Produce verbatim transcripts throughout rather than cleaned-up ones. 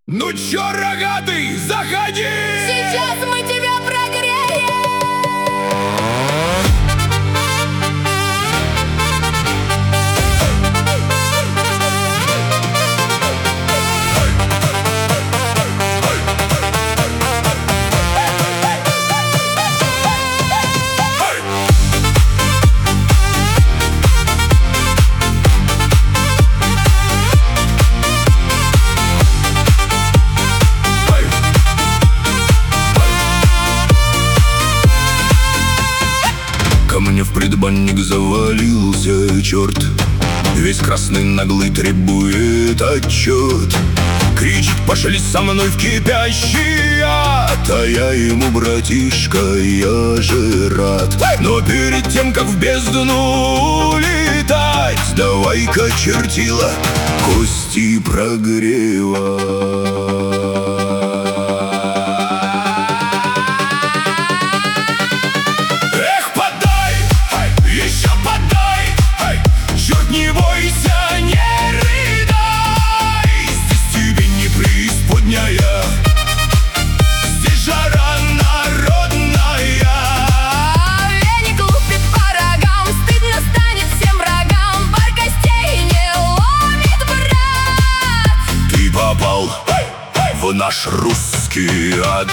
Ну чё, рогатый, заходи! Сейчас мы тебя прогреем! Ко мне в предбанник завалился черт, весь красный наглый требует отчет. Кричит: пошли со мной в кипящий ад. А я ему: братишка, я же рад. Но перед тем, как в бездну летать, давай-ка, чертила, кости прогревать. В наш русский ад.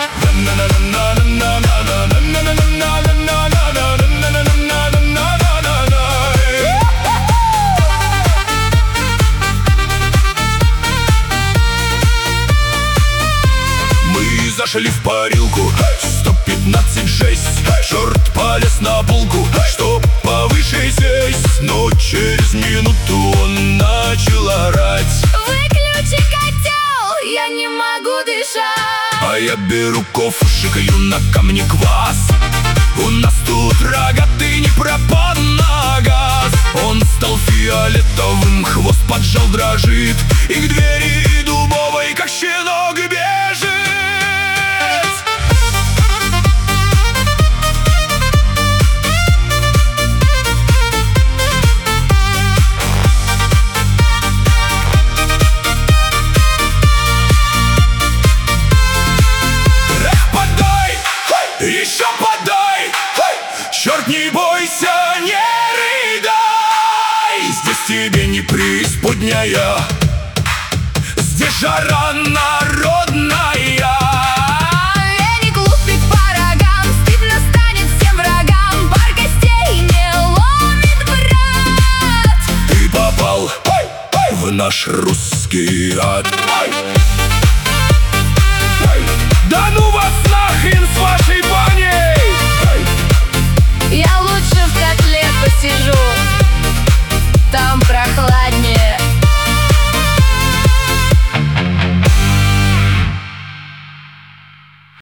Мы зашли в парилку, сто пятнадцать жесть. Черт полез на полку, чтоб повыше сесть. Но через минуту он начал орать: выключи котел, я не могу дышать. А я беру кофе, шикаю на камне квас. У нас тут рогатый не пропад на газ. Он стал фиолетовым, хвост поджал, дрожит, и к двери дубовой, как щенок, бежит. Еще подай! Черт, не бойся, не рыдай! Здесь тебе не преисподняя, здесь жара народная. Веник лупит по рогам, стыдно станет всем врагам. Пар костей не ломит, брат. Ты попал в наш русский ад.